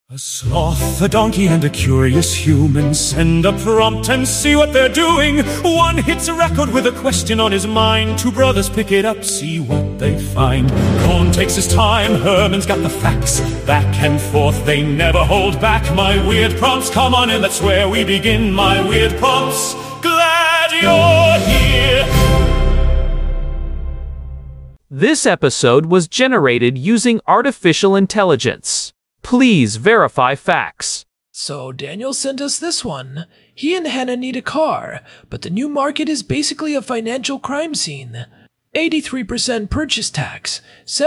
A sloth, a donkey, and a curious human send a prompt and see what they're doing. One hits a record with a question on his mind. Two brothers pick it up, see what they find. Cohn takes his time, Herman's got the facts. Back and forth, they never hold back. My weird prompts, come on in, that's where we begin. My weird prompts, glad you're here. This episode was generated using artificial intelligence. Please verify facts. So Daniel sent us this one. He and Hannah need a car, but the new market is basically a financial crime scene. 83% purchase tax,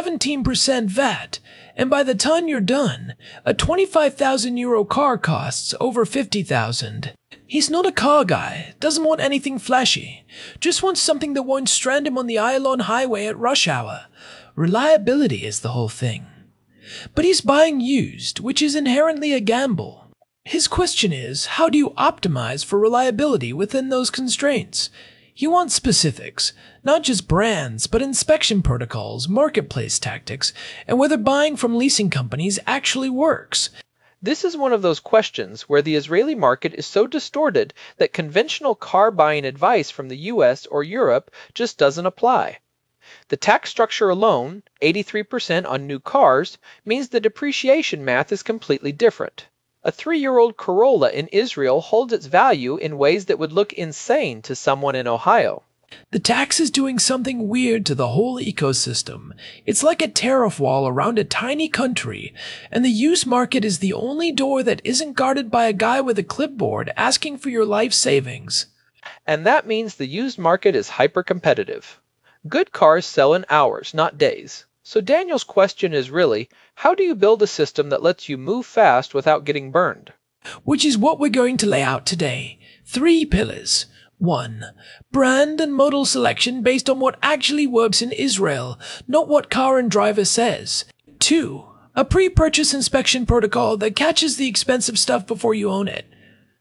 17% VAT, and by the time you're done, a 25,000 euro car costs over 50,000. He's not a car guy, doesn't want anything flashy, just wants something that won't strand him on the Ayalon highway at rush hour. Reliability is the whole thing. But he's buying used, which is inherently a gamble. His question is, how do you optimize for reliability within those constraints? He wants specifics, not just brands, but inspection protocols, marketplace tactics, and whether buying from leasing companies actually works. This is one of those questions where the Israeli market is so distorted that conventional car buying advice from the US or Europe just doesn't apply. The tax structure alone, 83% on new cars, means the depreciation math is completely different. A 3-year-old Corolla in Israel holds its value in ways that would look insane to someone in Ohio. The tax is doing something weird to the whole ecosystem. It's like a tariff wall around a tiny country, and the used market is the only door that isn't guarded by a guy with a clipboard asking for your life savings. And that means the used market is hyper-competitive. Good cars sell in hours, not days. So Daniel's question is really, how do you build a system that lets you move fast without getting burned? Which is what we're going to lay out today. 3 pillars. 1. Brand and model selection based on what actually works in Israel, not what car and driver says. 2. A pre-purchase inspection protocol that catches the expensive stuff before you own it.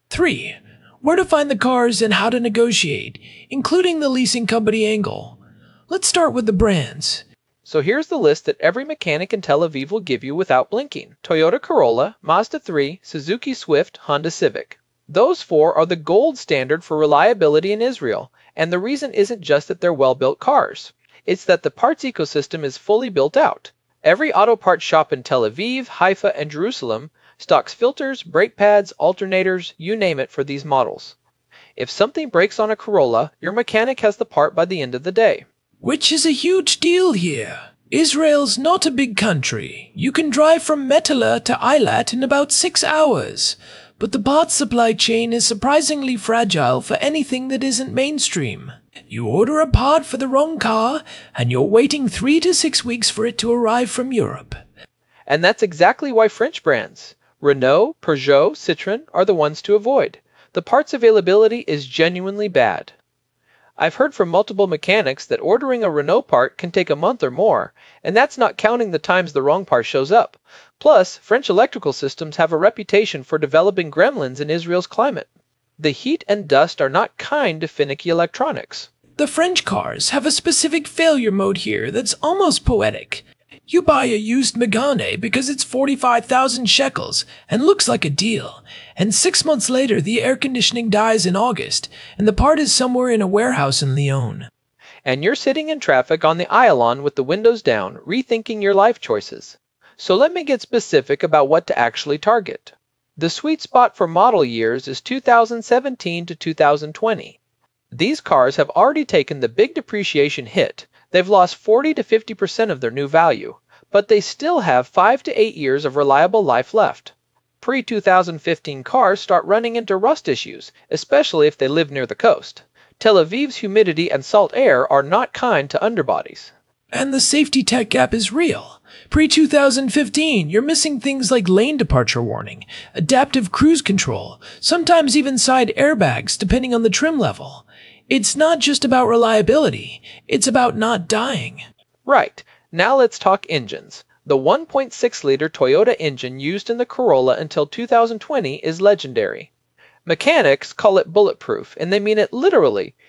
3. Where to find the cars and how to negotiate, including the leasing company angle. Let's start with the brands. So here's the list that every mechanic in Tel Aviv will give you without blinking. Toyota Corolla, Mazda 3, Suzuki Swift, Honda Civic. Those 4 are the gold standard for reliability in Israel, and the reason isn't just that they're well-built cars. It's that the parts ecosystem is fully built out. Every auto parts shop in Tel Aviv, Haifa, and Jerusalem stocks filters, brake pads, alternators, you name it for these models. If something breaks on a Corolla, your mechanic has the part by the end of the day. Which is a huge deal here. Israel's not a big country. You can drive from Metala to Eilat in about 6 hours. But the parts supply chain is surprisingly fragile for anything that isn't mainstream. You order a part for the wrong car, and you're waiting 3 to 6 weeks for it to arrive from Europe. And that's exactly why French brands, Renault, Peugeot, Citroën, are the ones to avoid. The parts availability is genuinely bad. I've heard from multiple mechanics that ordering a Renault part can take a month or more, and that's not counting the times the wrong part shows up. Plus, French electrical systems have a reputation for developing gremlins in Israel's climate. The heat and dust are not kind to finicky electronics. The French cars have a specific failure mode here that's almost poetic. You buy a used Megane because it's 45,000 shekels and looks like a deal, and 6 months later the air conditioning dies in August, and the part is somewhere in a warehouse in Lyon. And you're sitting in traffic on the Ayalon with the windows down, rethinking your life choices. So let me get specific about what to actually target. The sweet spot for model years is 2017 to 2020. These cars have already taken the big depreciation hit. They've lost 40 to 50% of their new value, but they still have 5 to 8 years of reliable life left. Pre-2015 cars start running into rust issues, especially if they live near the coast. Tel Aviv's humidity and salt air are not kind to underbodies. And the safety tech gap is real. Pre-2015, you're missing things like lane departure warning, adaptive cruise control, sometimes even side airbags depending on the trim level. It's not just about reliability, it's about not dying. Right, now let's talk engines. The 1.6-liter Toyota engine used in the Corolla until 2020 is legendary. Mechanics call it bulletproof, and they mean it literally.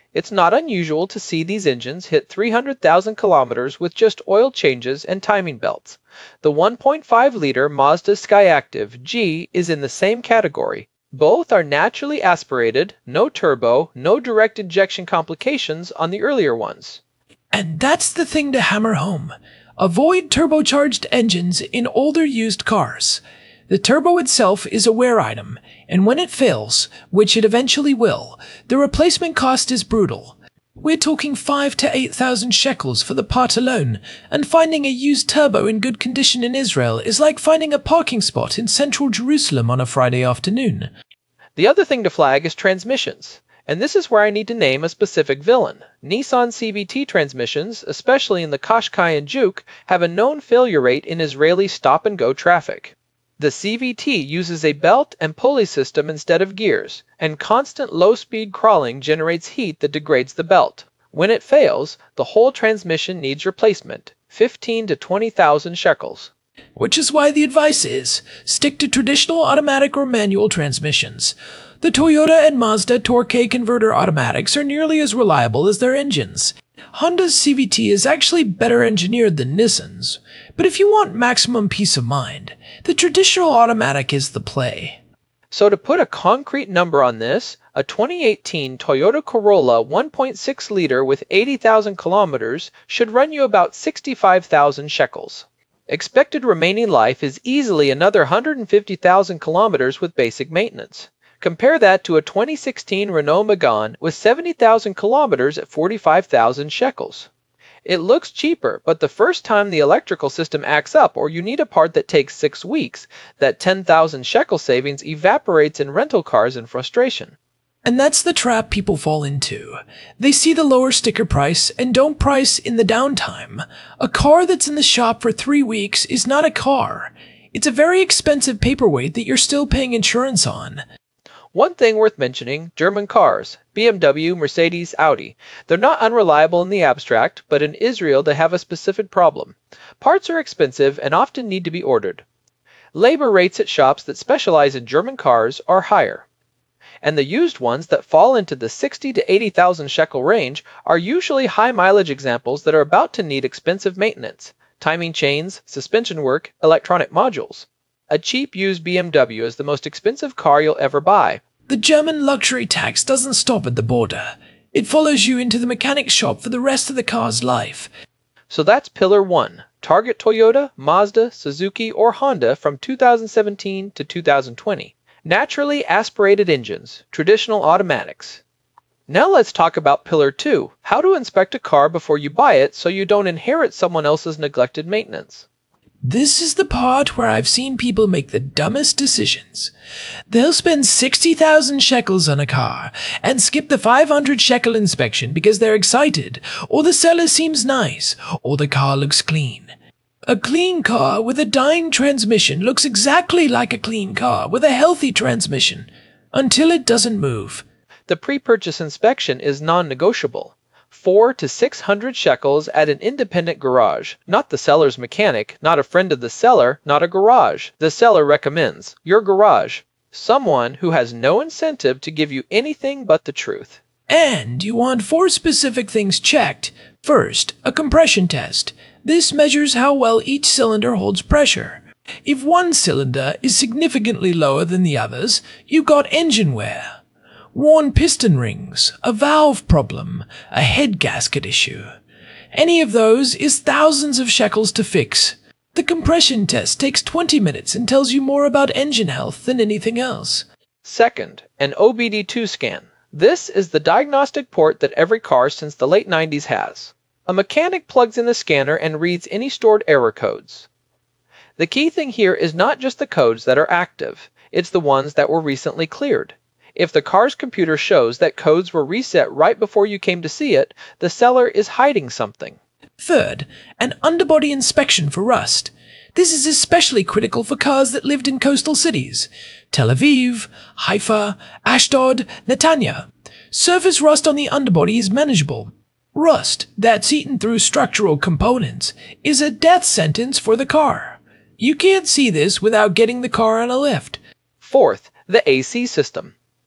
It's not unusual to see these engines hit 300,000 kilometers with just oil changes and timing belts. The 1.5-liter Mazda Skyactiv G is in the same category. Both are naturally aspirated, no turbo, no direct injection complications on the earlier ones. And that's the thing to hammer home. Avoid turbocharged engines in older used cars. The turbo itself is a wear item, and when it fails, which it eventually will, the replacement cost is brutal. We're talking 5,000 to 8,000 shekels for the part alone, and finding a used turbo in good condition in Israel is like finding a parking spot in central Jerusalem on a Friday afternoon. The other thing to flag is transmissions. And this is where I need to name a specific villain. Nissan CVT transmissions, especially in the Qashqai and Juke, have a known failure rate in Israeli stop-and-go traffic. The CVT uses a belt and pulley system instead of gears, and constant low-speed crawling generates heat that degrades the belt. When it fails, the whole transmission needs replacement, 15,000 to 20,000 shekels. Which is why the advice is, stick to traditional automatic or manual transmissions. The Toyota and Mazda Torque converter automatics are nearly as reliable as their engines. Honda's CVT is actually better engineered than Nissan's, but if you want maximum peace of mind, the traditional automatic is the play. So to put a concrete number on this, a 2018 Toyota Corolla 1.6-liter with 80,000 kilometers should run you about 65,000 shekels. Expected remaining life is easily another 150,000 kilometers with basic maintenance. Compare that to a 2016 Renault Megane with 70,000 kilometers at 45,000 shekels. It looks cheaper, but the first time the electrical system acts up or you need a part that takes 6 weeks, that 10,000 shekel savings evaporates in rental cars in frustration. And that's the trap people fall into. They see the lower sticker price and don't price in the downtime. A car that's in the shop for 3 weeks is not a car. It's a very expensive paperweight that you're still paying insurance on. One thing worth mentioning, German cars, BMW, Mercedes, Audi. They're not unreliable in the abstract, but in Israel they have a specific problem. Parts are expensive and often need to be ordered. Labor rates at shops that specialize in German cars are higher. And the used ones that fall into the 60,000 to 80,000 shekel range are usually high mileage examples that are about to need expensive maintenance, timing chains, suspension work, electronic modules. A cheap used BMW is the most expensive car you'll ever buy. The German luxury tax doesn't stop at the border. It follows you into the mechanic shop for the rest of the car's life. So that's Pillar 1. Target Toyota, Mazda, Suzuki, or Honda from 2017 to 2020. Naturally aspirated engines, traditional automatics. Now let's talk about Pillar 2. How to inspect a car before you buy it so you don't inherit someone else's neglected maintenance. This is the part where I've seen people make the dumbest decisions. They'll spend 60,000 shekels on a car and skip the 500 shekel inspection because they're excited, or the seller seems nice, or the car looks clean. A clean car with a dying transmission looks exactly like a clean car with a healthy transmission, until it doesn't move. The pre-purchase inspection is non-negotiable. 400 to 600 shekels at an independent garage, not the seller's mechanic, not a friend of the seller, not a garage. The seller recommends your garage, someone who has no incentive to give you anything but the truth. And you want 4 specific things checked. First, a compression test. This measures how well each cylinder holds pressure. If one cylinder is significantly lower than the others, you've got engine wear. Worn piston rings, a valve problem, a head gasket issue. Any of those is thousands of shekels to fix. The compression test takes 20 minutes and tells you more about engine health than anything else. Second, an OBD2 scan. This is the diagnostic port that every car since the late 90s has. A mechanic plugs in the scanner and reads any stored error codes. The key thing here is not just the codes that are active, it's the ones that were recently cleared. If the car's computer shows that codes were reset right before you came to see it, the seller is hiding something. Third, an underbody inspection for rust. This is especially critical for cars that lived in coastal cities. Tel Aviv, Haifa, Ashdod, Netanya. Surface rust on the underbody is manageable. Rust that's eaten through structural components is a death sentence for the car. You can't see this without getting the car on a lift. Fourth, the AC system.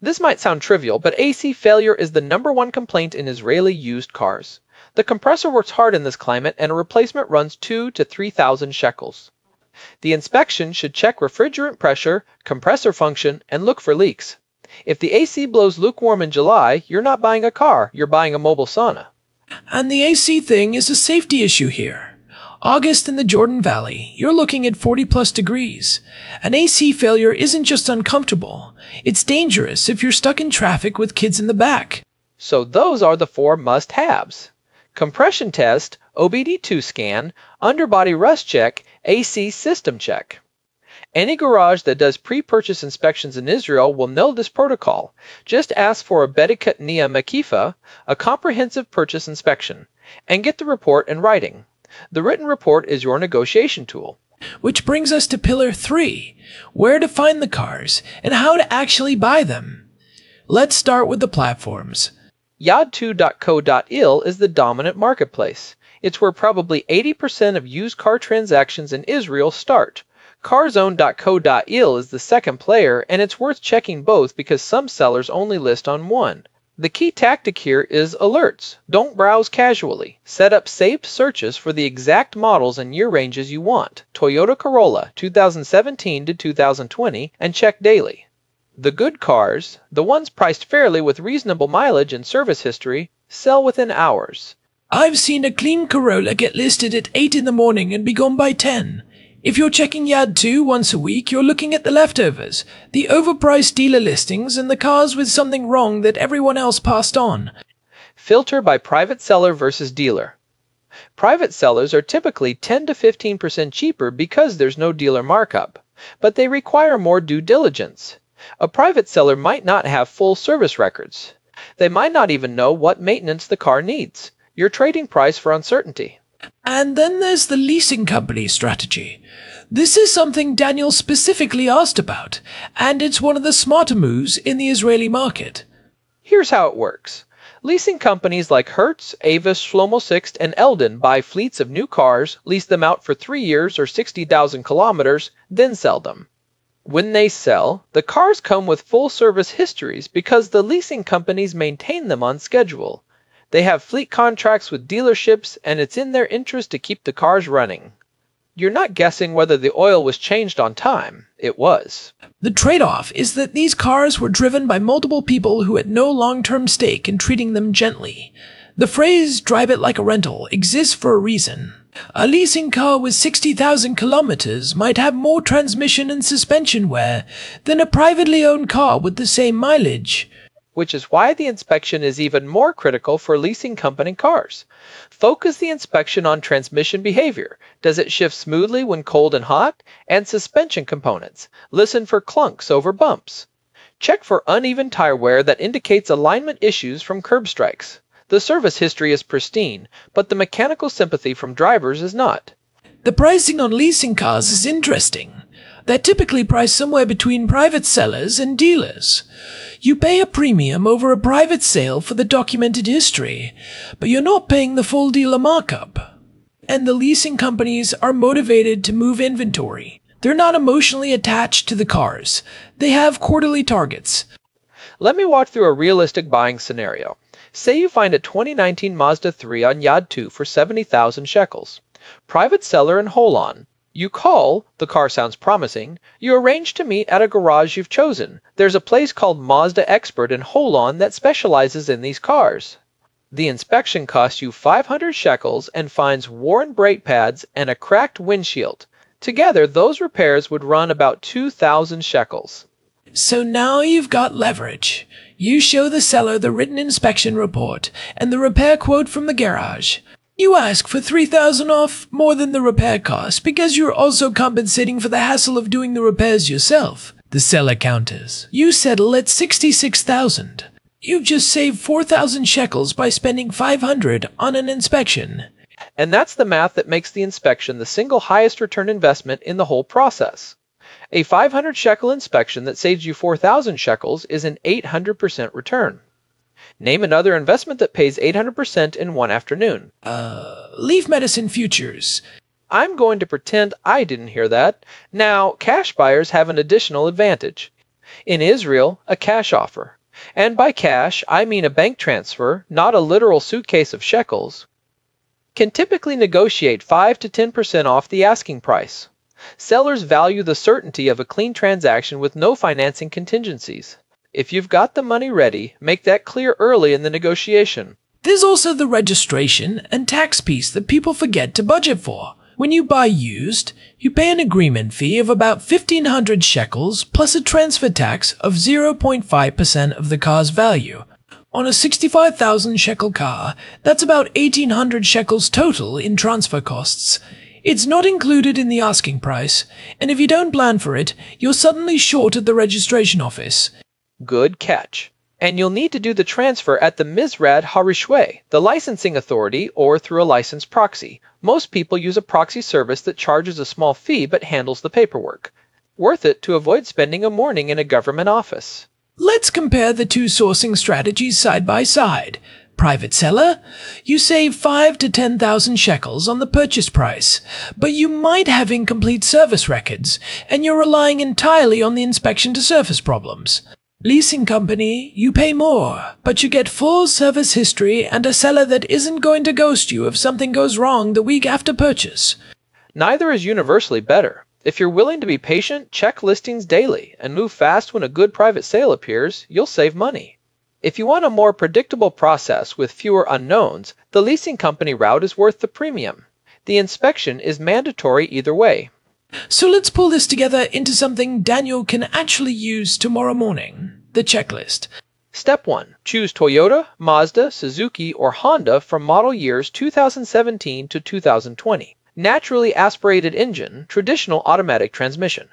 This might sound trivial, but AC failure is the #1 complaint in Israeli used cars. The compressor works hard in this climate and a replacement runs 2,000 to 3,000 shekels. The inspection should check refrigerant pressure, compressor function, and look for leaks. If the AC blows lukewarm in July, you're not buying a car, you're buying a mobile sauna. And the AC thing is a safety issue here. August in the Jordan Valley, you're looking at 40 plus degrees. An AC failure isn't just uncomfortable, it's dangerous if you're stuck in traffic with kids in the back. So those are the 4 must-haves. Compression test, OBD2 scan, underbody rust check, AC system check. Any garage that does pre-purchase inspections in Israel will know this protocol. Just ask for a Bedikat Nia Makifa, a comprehensive purchase inspection, and get the report in writing. The written report is your negotiation tool. Which brings us to Pillar 3, where to find the cars and how to actually buy them. Let's start with the platforms. Yad2.co.il is the dominant marketplace. It's where probably 80% of used car transactions in Israel start. Carzone.co.il is the second player, and it's worth checking both because some sellers only list on one. The key tactic here is alerts. Don't browse casually. Set up saved searches for the exact models and year ranges you want. Toyota Corolla 2017 to 2020 and check daily. The good cars, the ones priced fairly with reasonable mileage and service history, sell within hours. I've seen a clean Corolla get listed at 8 in the morning and be gone by 10. If you're checking Yad 2 once a week, you're looking at the leftovers, the overpriced dealer listings, and the cars with something wrong that everyone else passed on. Filter by private seller versus dealer. Private sellers are typically 10 to 15% cheaper because there's no dealer markup, but they require more due diligence. A private seller might not have full service records. They might not even know what maintenance the car needs. You're trading price for uncertainty. And then there's the leasing company strategy. This is something Daniel specifically asked about, and it's one of the smarter moves in the Israeli market. Here's how it works. Leasing companies like Hertz, Avis, Shlomo Sixt, and Eldon buy fleets of new cars, lease them out for 3 years or 60,000 kilometers, then sell them. When they sell, the cars come with full service histories because the leasing companies maintain them on schedule. They have fleet contracts with dealerships, and it's in their interest to keep the cars running. You're not guessing whether the oil was changed on time. It was. The trade-off is that these cars were driven by multiple people who had no long-term stake in treating them gently. The phrase, drive it like a rental, exists for a reason. A leasing car with 60,000 kilometers might have more transmission and suspension wear than a privately owned car with the same mileage. Which is why the inspection is even more critical for leasing company cars. Focus the inspection on transmission behavior. Does it shift smoothly when cold and hot? And suspension components. Listen for clunks over bumps. Check for uneven tire wear that indicates alignment issues from curb strikes. The service history is pristine, but the mechanical sympathy from drivers is not. The pricing on leasing cars is interesting. They're typically priced somewhere between private sellers and dealers. You pay a premium over a private sale for the documented history, but you're not paying the full dealer markup. And the leasing companies are motivated to move inventory. They're not emotionally attached to the cars. They have quarterly targets. Let me walk through a realistic buying scenario. Say you find a 2019 Mazda 3 on Yad 2 for 70,000 shekels. Private seller in Holon. You call, the car sounds promising, you arrange to meet at a garage you've chosen. There's a place called Mazda Expert in Holon that specializes in these cars. The inspection costs you 500 shekels and finds worn brake pads and a cracked windshield. Together, those repairs would run about 2,000 shekels. So now you've got leverage. You show the seller the written inspection report and the repair quote from the garage. You ask for 3,000 off more than the repair cost because you're also compensating for the hassle of doing the repairs yourself. The seller counters. You settle at 66,000. You've just saved 4,000 shekels by spending 500 on an inspection. And that's the math that makes the inspection the single highest return investment in the whole process. A 500 shekel inspection that saves you 4,000 shekels is an 800% return. Name another investment that pays 800% in one afternoon. Leaf medicine futures. I'm going to pretend I didn't hear that. Now, cash buyers have an additional advantage. In Israel, a cash offer. And by cash, I mean a bank transfer, not a literal suitcase of shekels, can typically negotiate 5 to 10% off the asking price. Sellers value the certainty of a clean transaction with no financing contingencies. If you've got the money ready, make that clear early in the negotiation. There's also the registration and tax piece that people forget to budget for. When you buy used, you pay an agreement fee of about 1,500 shekels plus a transfer tax of 0.5% of the car's value. On a 65,000 shekel car, that's about 1,800 shekels total in transfer costs. It's not included in the asking price, and if you don't plan for it, you're suddenly short at the registration office. Good catch. And you'll need to do the transfer at the Misrad Harishway, the licensing authority, or through a licensed proxy. Most people use a proxy service that charges a small fee but handles the paperwork. Worth it to avoid spending a morning in a government office. Let's compare the two sourcing strategies side by side. Private seller, you save 5 to 10,000 shekels on the purchase price, but you might have incomplete service records, and you're relying entirely on the inspection to surface problems. Leasing company, you pay more, but you get full service history and a seller that isn't going to ghost you if something goes wrong the week after purchase. Neither is universally better. If you're willing to be patient, check listings daily, and move fast when a good private sale appears, you'll save money. If you want a more predictable process with fewer unknowns, the leasing company route is worth the premium. The inspection is mandatory either way. So let's pull this together into something Daniel can actually use tomorrow morning. The checklist. Step 1. Choose Toyota, Mazda, Suzuki, or Honda from model years 2017 to 2020. Naturally aspirated engine, traditional automatic transmission.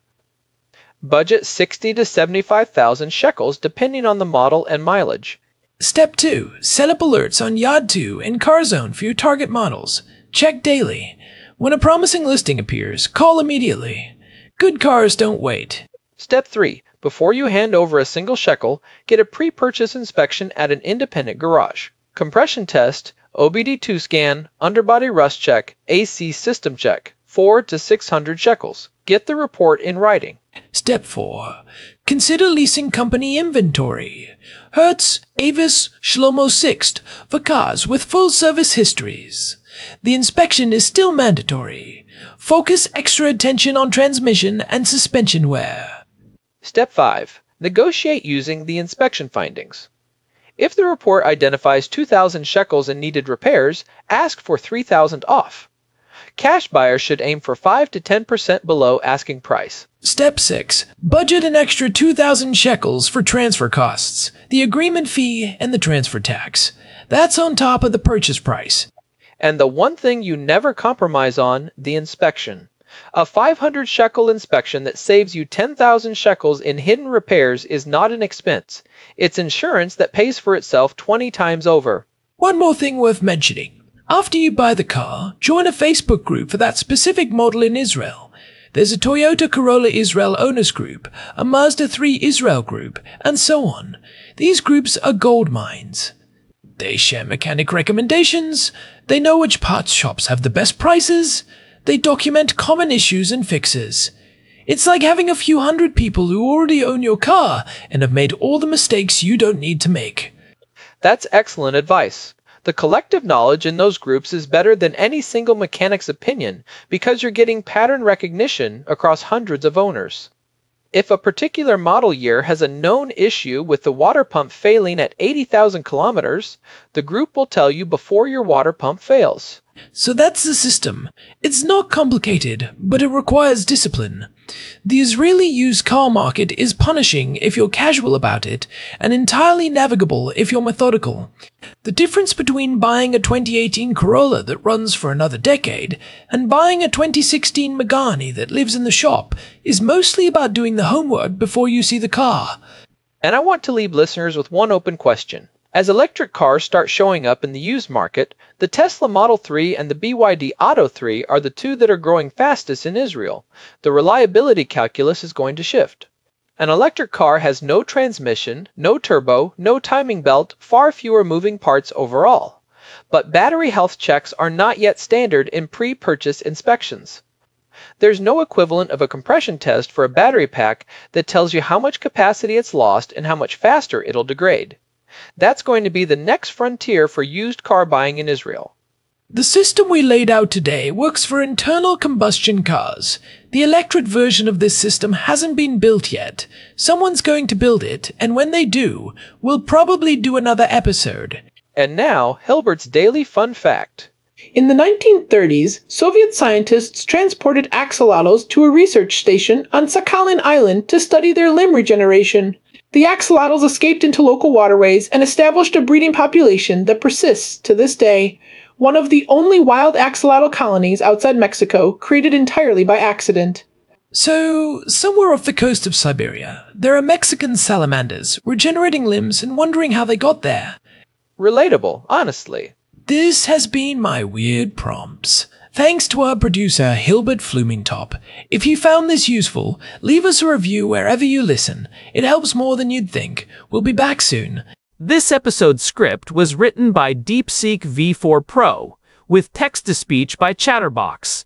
Budget 60 to 75,000 shekels depending on the model and mileage. Step 2. Set up alerts on Yad2 and CarZone for your target models. Check daily. When a promising listing appears, call immediately. Good cars don't wait. Step 3. Before you hand over a single shekel, get a pre-purchase inspection at an independent garage. Compression test, OBD2 scan, underbody rust check, AC system check, 4 to 600 shekels. Get the report in writing. Step 4. Consider leasing company inventory. Hertz, Avis, Shlomo Sixt for cars with full service histories. The inspection is still mandatory. Focus extra attention on transmission and suspension wear. Step 5. Negotiate using the inspection findings. If the report identifies 2,000 shekels in needed repairs, ask for 3,000 off. Cash buyers should aim for 5 to 10% below asking price. Step 6. Budget an extra 2,000 shekels for transfer costs, the agreement fee, and the transfer tax. That's on top of the purchase price. And the one thing you never compromise on, the inspection. A 500 shekel inspection that saves you 10,000 shekels in hidden repairs is not an expense. It's insurance that pays for itself 20 times over. One more thing worth mentioning. After you buy the car, join a Facebook group for that specific model in Israel. There's a Toyota Corolla Israel Owners Group, a Mazda 3 Israel Group, and so on. These groups are gold mines. They share mechanic recommendations, they know which parts shops have the best prices, they document common issues and fixes. It's like having a few hundred people who already own your car and have made all the mistakes you don't need to make. That's excellent advice. The collective knowledge in those groups is better than any single mechanic's opinion because you're getting pattern recognition across hundreds of owners. If a particular model year has a known issue with the water pump failing at 80,000 kilometers, the group will tell you before your water pump fails. So that's the system. It's not complicated, but it requires discipline. The Israeli used car market is punishing if you're casual about it, and entirely navigable if you're methodical. The difference between buying a 2018 Corolla that runs for another decade and buying a 2016 Megane that lives in the shop is mostly about doing the homework before you see the car. And I want to leave listeners with one open question. As electric cars start showing up in the used market, the Tesla Model 3 and the BYD Atto 3 are the two that are growing fastest in Israel. The reliability calculus is going to shift. An electric car has no transmission, no turbo, no timing belt, far fewer moving parts overall. But battery health checks are not yet standard in pre-purchase inspections. There's no equivalent of a compression test for a battery pack that tells you how much capacity it's lost and how much faster it'll degrade. That's going to be the next frontier for used car buying in Israel. The system we laid out today works for internal combustion cars. The electric version of this system hasn't been built yet. Someone's going to build it, and when they do, we'll probably do another episode. And now, Hilbert's daily fun fact. In the 1930s, Soviet scientists transported axolotls to a research station on Sakhalin Island to study their limb regeneration. The axolotls escaped into local waterways and established a breeding population that persists to this day. One of the only wild axolotl colonies outside Mexico, created entirely by accident. So, somewhere off the coast of Siberia, there are Mexican salamanders regenerating limbs and wondering how they got there. Relatable, honestly. This has been my Weird Prompts. Thanks to our producer, Hilbert Flumingtop. If you found this useful, leave us a review wherever you listen. It helps more than you'd think. We'll be back soon. This episode's script was written by DeepSeek V4 Pro, with text-to-speech by Chatterbox.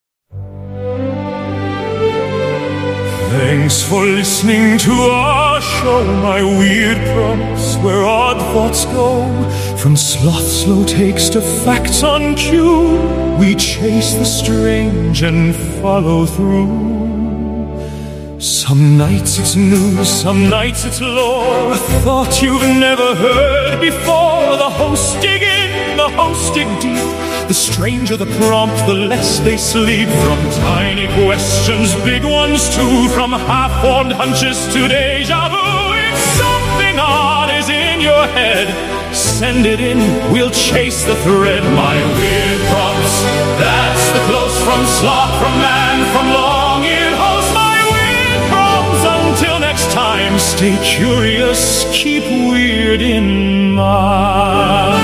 Thanks for listening to our show, my weird prompts, where odd thoughts go. From sloth slow takes to facts on cue, we chase the strange and follow through. Some nights it's news, some nights it's lore, a thought you've never heard before. The hosts dig in, the hosts dig deep. The stranger the prompt, the less they sleep. From tiny questions, big ones too. From half-formed hunches to deja vu. If something odd is in your head, send it in, we'll chase the thread. My weird prompts, that's the close from sloth, from man, from long-eared host. My weird prompts, until next time, stay curious, keep weird in mind.